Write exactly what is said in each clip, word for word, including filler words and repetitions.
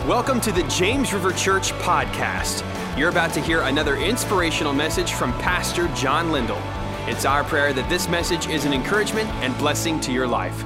Welcome to the James River Church podcast. You're about to hear another inspirational message from Pastor John Lindell. It's our prayer that this message is an encouragement and blessing to your life.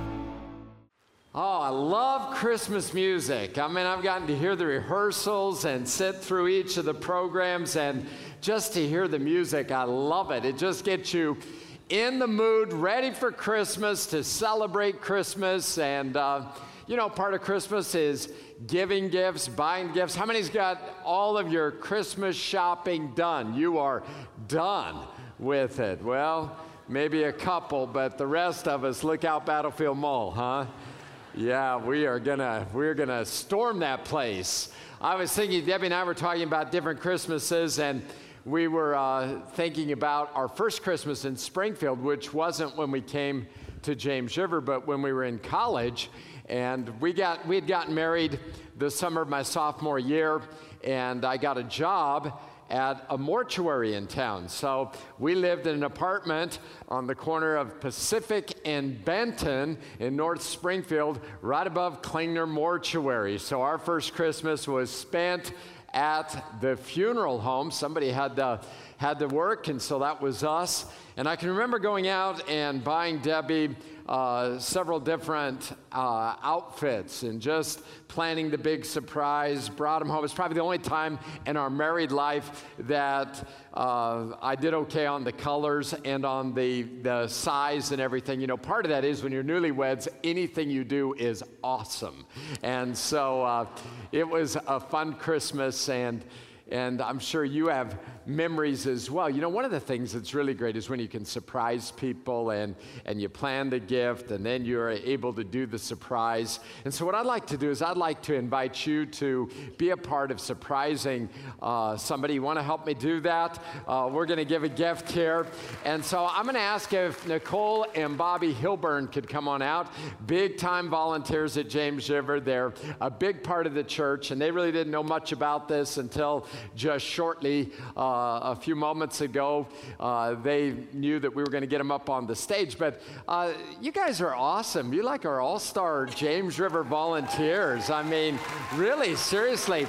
Oh, I love Christmas music. I mean, I've gotten to hear the rehearsals and sit through each of the programs, and just to hear the music, I love it. It just gets you in the mood, ready for Christmas, to celebrate Christmas. And, uh, you know, part of Christmas is giving gifts, buying gifts. How many's got all of your Christmas shopping done? You are done with it. Well, maybe a couple, but the rest of us, look out Battlefield Mall, huh? Yeah, we are gonna we're gonna storm that place. I was thinking, Debbie and I were talking about different Christmases, and we were uh, thinking about our first Christmas in Springfield, which wasn't when we came to James River, but when we were in college. And we got we had gotten married the summer of my sophomore year, and I got a job at a mortuary in town. So we lived in an apartment on the corner of Pacific and Benton in North Springfield, right above Klingner Mortuary. So our first Christmas was spent at the funeral home. Somebody had to, had to work, and so that was us. And I can remember going out and buying Debbie uh, several different uh, outfits and just planning the big surprise, brought them home. It's probably the only time in our married life that uh, I did okay on the colors and on the, the size and everything. You know, part of that is when you're newlyweds, anything you do is awesome. And so uh, it was a fun Christmas, and And I'm sure you have memories as well. You know, one of the things that's really great is when you can surprise people and, and you plan the gift, and then you're able to do the surprise. And so what I'd like to do is I'd like to invite you to be a part of surprising uh, somebody. You want to help me do that? Uh, we're going to give a gift here. And so I'm going to ask if Nicole and Bobby Hilburn could come on out. Big-time volunteers at James River. They're a big part of the church, and they really didn't know much about this until just shortly, uh, a few moments ago. Uh, they knew that we were going to get them up on the stage. But uh, you guys are awesome. You're like our all-star James River volunteers. I mean, really, seriously.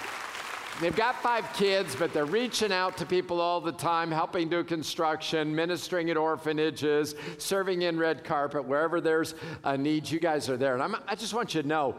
They've got five kids, but they're reaching out to people all the time, helping do construction, ministering at orphanages, serving in red carpet, wherever there's a need. You guys are there. And I'm, I just want you to know,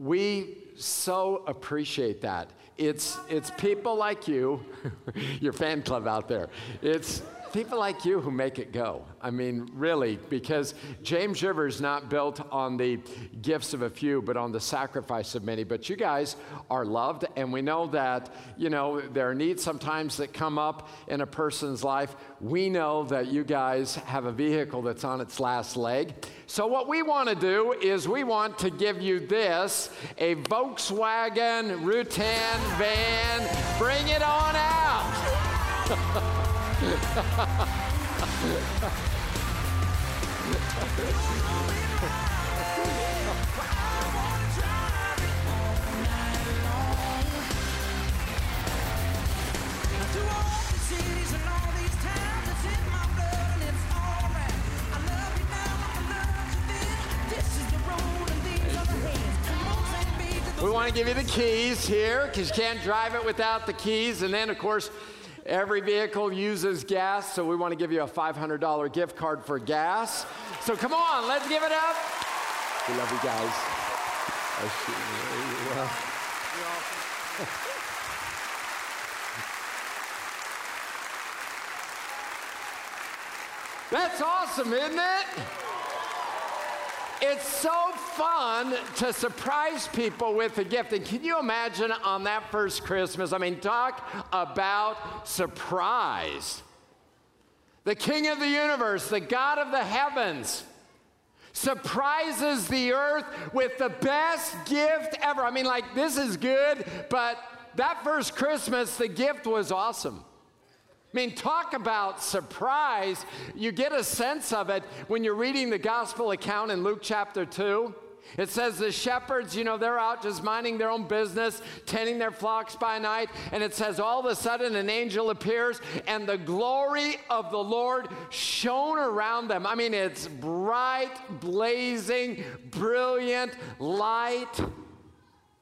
we so appreciate that. It's it's people like you, your fan club out there. It's people like you who make it go. I mean, really, because James River is not built on the gifts of a few, but on the sacrifice of many. But you guys are loved, and we know that, you know, there are needs sometimes that come up in a person's life. We know that you guys have a vehicle that's on its last leg. So what we want to do is we want to give you this, a Volkswagen Rutan van. Bring it on out. We want to give you the keys here, because you can't drive it without the keys. And then, of course, every vehicle uses gas, so we want to give you a five hundred dollars gift card for gas. So come on, let's give it up. We love you guys. Well. That's awesome, isn't it? It's so fun to surprise people with a gift. And can you imagine on that first Christmas? I mean, talk about surprise. The King of the universe, the God of the heavens, surprises the earth with the best gift ever. I mean, like, this is good, but that first Christmas, the gift was awesome. I mean, talk about surprise. You get a sense of it when you're reading the gospel account in Luke chapter two. It says the shepherds, you know, they're out just minding their own business, tending their flocks by night. And it says all of a sudden an angel appears and the glory of the Lord shone around them. I mean, it's bright, blazing, brilliant light.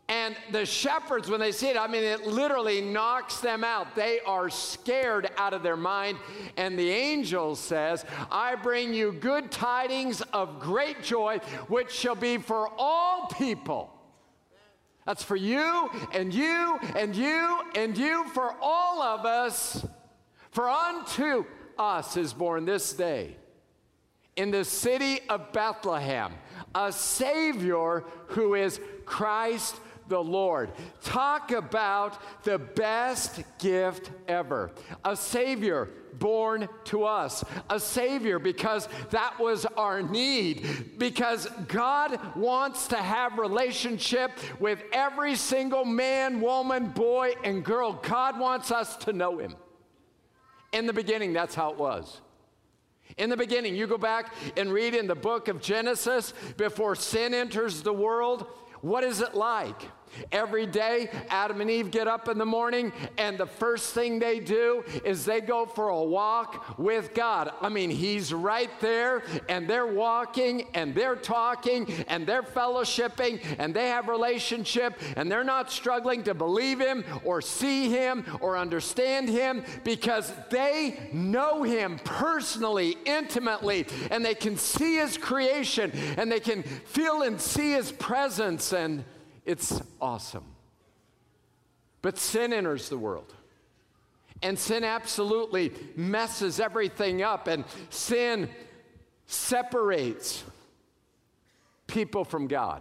And the shepherds, when they see it, I mean, it literally knocks them out. They are scared out of their mind. And the angel says, I bring you good tidings of great joy, which shall be for all people. That's for you and you and you and you, for all of us. For unto us is born this day in the city of Bethlehem a Savior who is Christ the Lord. Talk about the best gift ever. A Savior born to us. A Savior because that was our need. Because God wants to have relationship with every single man, woman, boy, and girl. God wants us to know Him. In the beginning, that's how it was. In the beginning, you go back and read in the book of Genesis, before sin enters the world, what is it like? Every day, Adam and Eve get up in the morning, and the first thing they do is they go for a walk with God. I mean, He's right there, and they're walking, and they're talking, and they're fellowshipping, and they have relationship, and they're not struggling to believe Him or see Him or understand Him, because they know Him personally, intimately, and they can see His creation, and they can feel and see His presence, and it's awesome. But sin enters the world. And sin absolutely messes everything up. And sin separates people from God.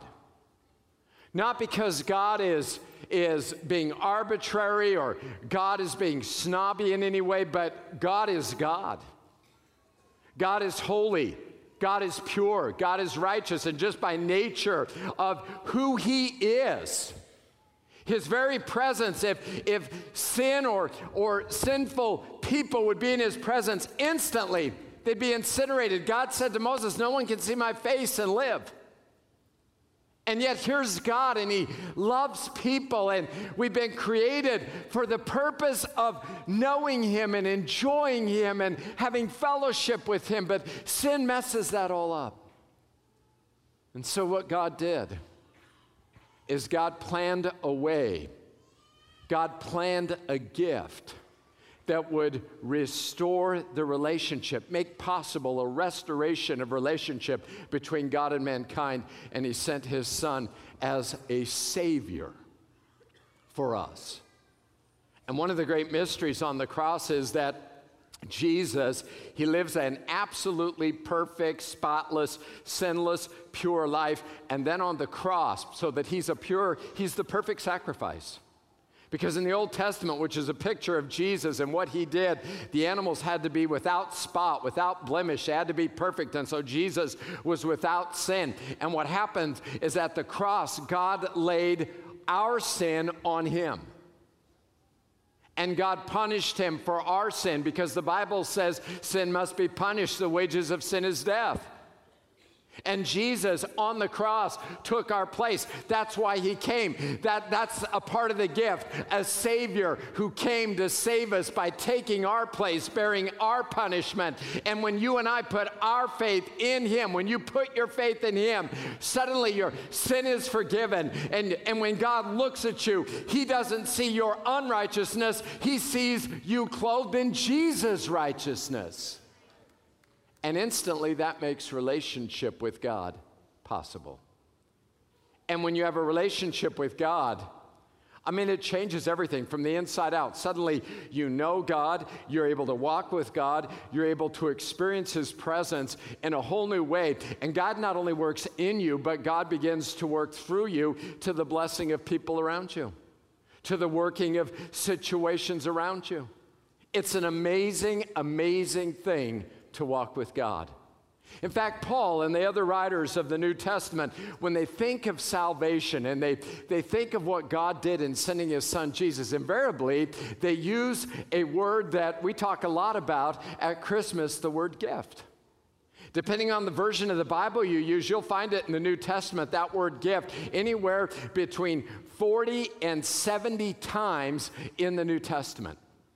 Not because God is, is being arbitrary or God is being snobby in any way, but God is God. God is holy. God is pure, God is righteous, and just by nature of who He is, His very presence, if, if sin or, or sinful people would be in His presence instantly, they'd be incinerated. God said to Moses, no one can see my face and live. And yet here's God, and He loves people, and we've been created for the purpose of knowing Him and enjoying Him and having fellowship with Him, but sin messes that all up. And so what God did is God planned a way, God planned a gift that would restore the relationship, make possible a restoration of relationship between God and mankind, and He sent His Son as a Savior for us. And one of the great mysteries on the cross is that Jesus, He lives an absolutely perfect, spotless, sinless, pure life, and then on the cross, so that He's a pure, He's the perfect sacrifice. Because in the Old Testament, which is a picture of Jesus and what He did, the animals had to be without spot, without blemish. They had to be perfect. And so Jesus was without sin. And what happened is at the cross, God laid our sin on Him. And God punished Him for our sin, because the Bible says sin must be punished. The wages of sin is death. And Jesus on the cross took our place. That's why He came. That, that's a part of the gift. A Savior who came to save us by taking our place, bearing our punishment. And when you and I put our faith in Him, when you put your faith in Him, suddenly your sin is forgiven. And, and when God looks at you, He doesn't see your unrighteousness. He sees you clothed in Jesus' righteousness. And instantly that makes relationship with God possible. And when you have a relationship with God, I mean, it changes everything from the inside out. Suddenly you know God, you're able to walk with God, you're able to experience His presence in a whole new way. And God not only works in you, but God begins to work through you to the blessing of people around you, to the working of situations around you. It's an amazing, amazing thing to walk with God. In fact, Paul and the other writers of the New Testament, when they think of salvation and they, they think of what God did in sending His Son Jesus, invariably they use a word that we talk a lot about at Christmas, the word gift. Depending on the version of the Bible you use, you'll find it in the New Testament, that word gift, anywhere between forty and seventy times in the New Testament.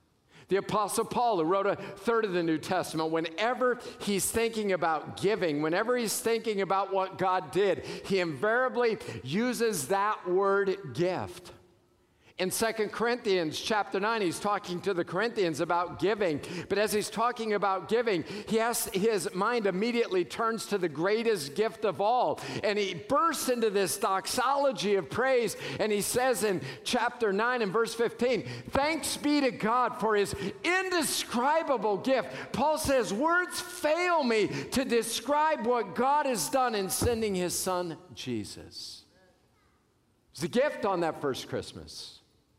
The Apostle Paul, who wrote a third of the New Testament, whenever he's thinking about giving, whenever he's thinking about what God did, he invariably uses that word gift. In Second Corinthians chapter nine, he's talking to the Corinthians about giving. But as he's talking about giving, he has, his mind immediately turns to the greatest gift of all. And he bursts into this doxology of praise. And he says in chapter nine and verse fifteen, "Thanks be to God for his indescribable gift." Paul says, words fail me to describe what God has done in sending his son, Jesus. It's a gift on that first Christmas.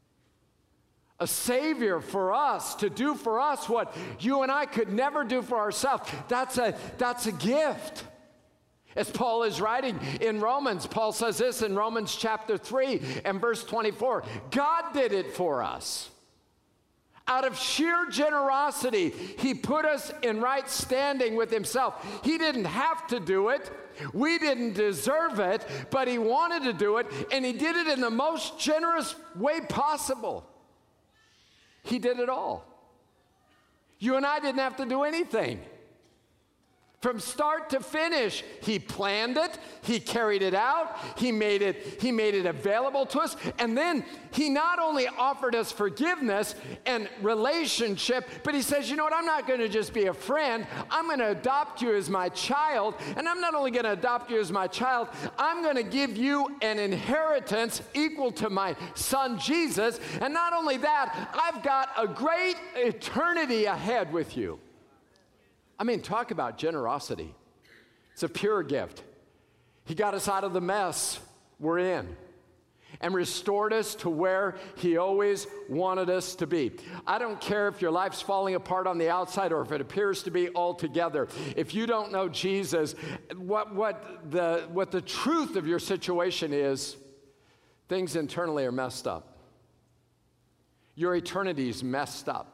A Savior for us, to do for us what you and I could never do for ourselves. That's a, that's a gift. As Paul is writing in Romans, Paul says this in Romans chapter three and verse twenty-four, God did it for us. Out of sheer generosity, he put us in right standing with himself. He didn't have to do it. We didn't deserve it, but he wanted to do it, and he did it in the most generous way possible. He did it all. You and I didn't have to do anything. From start to finish, he planned it, he carried it out, he made it, he made it available to us, and then he not only offered us forgiveness and relationship, but he says, you know what, I'm not going to just be a friend, I'm going to adopt you as my child, and I'm not only going to adopt you as my child, I'm going to give you an inheritance equal to my son Jesus, and not only that, I've got a great eternity ahead with you. I mean, talk about generosity. It's a pure gift. He got us out of the mess we're in and restored us to where he always wanted us to be. I don't care if your life's falling apart on the outside or if it appears to be all together. If you don't know Jesus, what, what, the, what the truth of your situation is, things internally are messed up. Your eternity's messed up.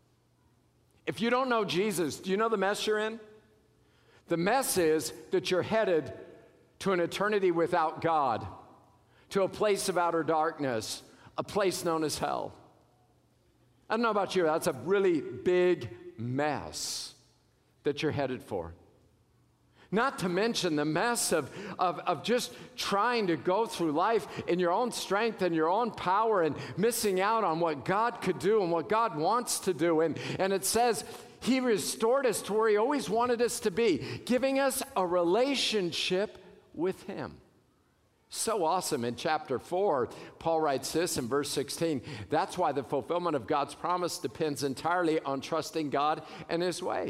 If you don't know Jesus, do you know the mess you're in? The mess is that you're headed to an eternity without God, to a place of outer darkness, a place known as hell. I don't know about you, that's a really big mess that you're headed for. Not to mention the mess of, of, of just trying to go through life in your own strength and your own power and missing out on what God could do and what God wants to do. And, and it says he restored us to where he always wanted us to be, giving us a relationship with him. So awesome. In chapter four, Paul writes this in verse sixteen, that's why the fulfillment of God's promise depends entirely on trusting God and his way.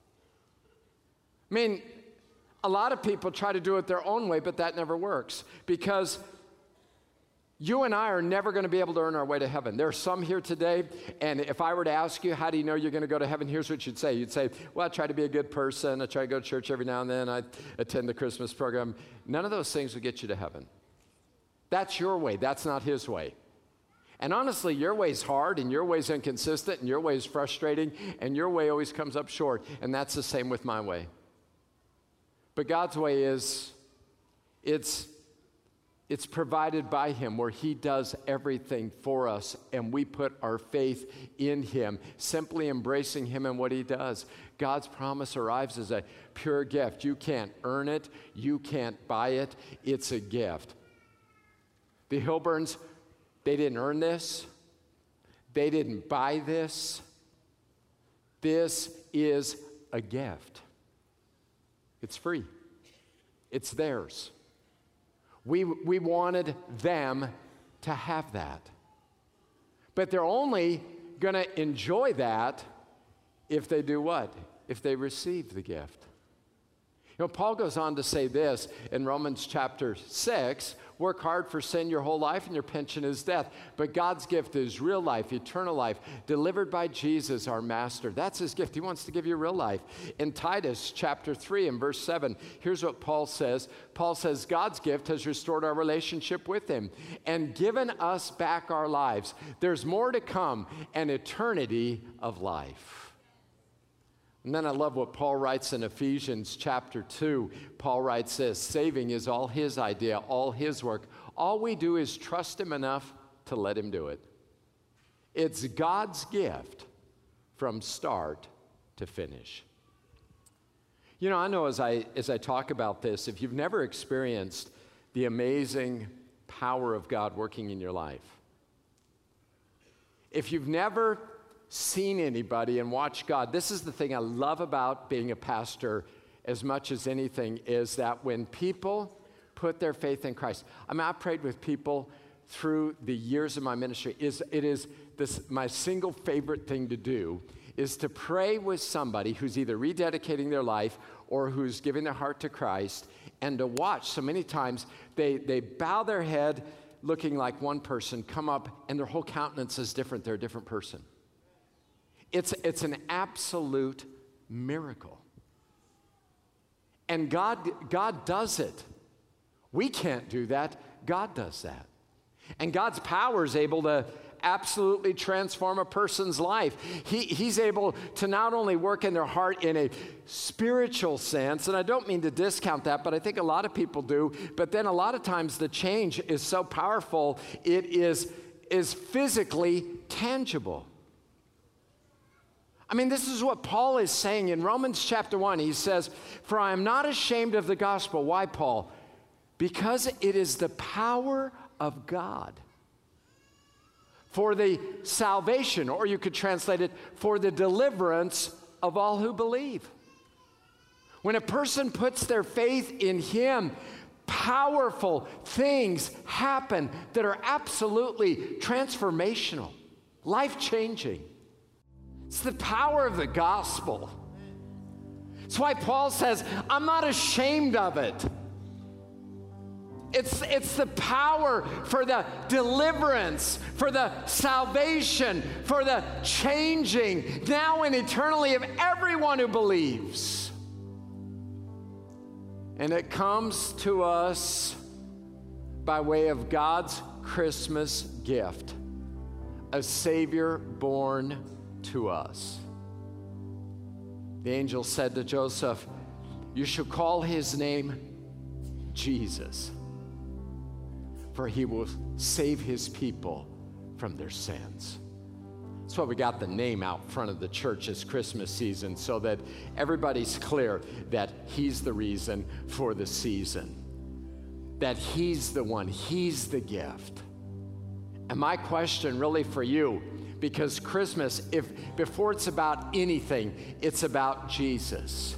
I mean, a lot of people try to do it their own way, but that never works because you and I are never going to be able to earn our way to heaven. There are some here today, and if I were to ask you, how do you know you're going to go to heaven? Here's what you'd say. You'd say, well, I try to be a good person. I try to go to church every now and then. I attend the Christmas program. None of those things will get you to heaven. That's your way. That's not his way. And honestly, your way's hard, and your way's inconsistent, and your way's frustrating, and your way always comes up short, and that's the same with my way. But God's way is, it's, it's provided by him where he does everything for us and we put our faith in him, simply embracing him and what he does. God's promise arrives as a pure gift. You can't earn it. You can't buy it. It's a gift. The Hilburns, they didn't earn this. They didn't buy this. This is a gift. It's free. It's theirs. We, we wanted them to have that. But they're only going to enjoy that if they do what? If they receive the gift. You know, Paul goes on to say this in Romans chapter six, work hard for sin your whole life and your pension is death. But God's gift is real life, eternal life, delivered by Jesus, our master. That's his gift. He wants to give you real life. In Titus chapter three and verse seven, here's what Paul says. Paul says, God's gift has restored our relationship with him and given us back our lives. There's more to come, an eternity of life. And then I love what Paul writes in Ephesians chapter two. Paul writes this, saving is all his idea, all his work. All we do is trust him enough to let him do it. It's God's gift, from start to finish. You know, I know as I, as I talk about this, if you've never experienced the amazing power of God working in your life, if you've never seen anybody and watched God, this is the thing I love about being a pastor as much as anything, is that when people put their faith in Christ, I mean, I prayed with people through the years of my ministry. Is it is this my single favorite thing to do is to pray with somebody who's either rededicating their life or who's giving their heart to Christ, and to watch. So many times they, they bow their head looking like one person, come up, and their whole countenance is different. They're a different person. It's, it's an absolute miracle. And God, God does it. We can't do that. God does that. And God's power is able to absolutely transform a person's life. He, he's able to not only work in their heart in a spiritual sense, and I don't mean to discount that, but I think a lot of people do, but then a lot of times the change is so powerful, it is, is physically tangible. I mean, this is what Paul is saying in Romans chapter one. He says, "For I am not ashamed of the gospel." Why, Paul? Because it is the power of God for the salvation, or you could translate it, for the deliverance of all who believe. When a person puts their faith in Him, powerful things happen that are absolutely transformational, life-changing. It's the power of the gospel. That's why Paul says, I'm not ashamed of it. It's, it's the power for the deliverance, for the salvation, for the changing, now and eternally, of everyone who believes. And it comes to us by way of God's Christmas gift, a Savior born to us. The angel said to Joseph, "You shall call his name Jesus, for he will save his people from their sins." That's why we got the name out front of the church this Christmas season, so that everybody's clear that he's the reason for the season, that he's the one, he's the gift. And my question really for you, because Christmas, if before it's about anything, it's about Jesus.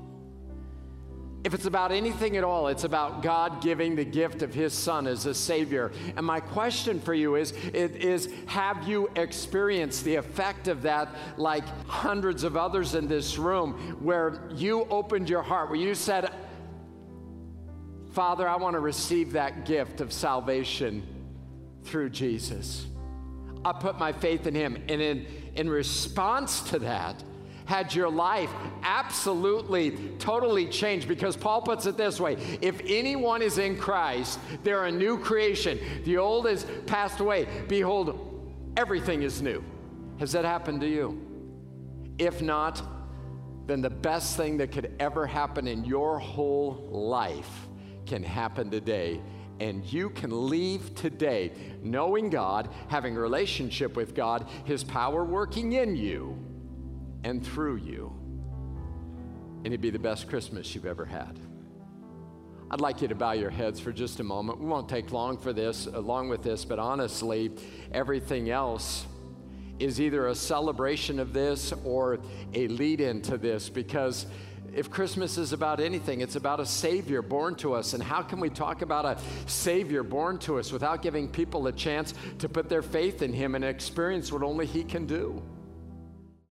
If it's about anything at all, it's about God giving the gift of His Son as a Savior. And my question for you is, it is, have you experienced the effect of that like hundreds of others in this room, where you opened your heart, where you said, "Father, I want to receive that gift of salvation through Jesus. I put my faith in Him." And in, in response to that, had your life absolutely, totally changed. Because Paul puts it this way: if anyone is in Christ, they're a new creation. The old has passed away. Behold, everything is new. Has that happened to you? If not, then the best thing that could ever happen in your whole life can happen today. And you can leave today knowing God, having a relationship with God, His power working in you and through you. And it'd be the best Christmas you've ever had. I'd like you to bow your heads for just a moment. We won't take long for this, along with this, but honestly, everything else is either a celebration of this or a lead-in to this, because if Christmas is about anything, it's about a Savior born to us. And how can we talk about a Savior born to us without giving people a chance to put their faith in Him and experience what only He can do?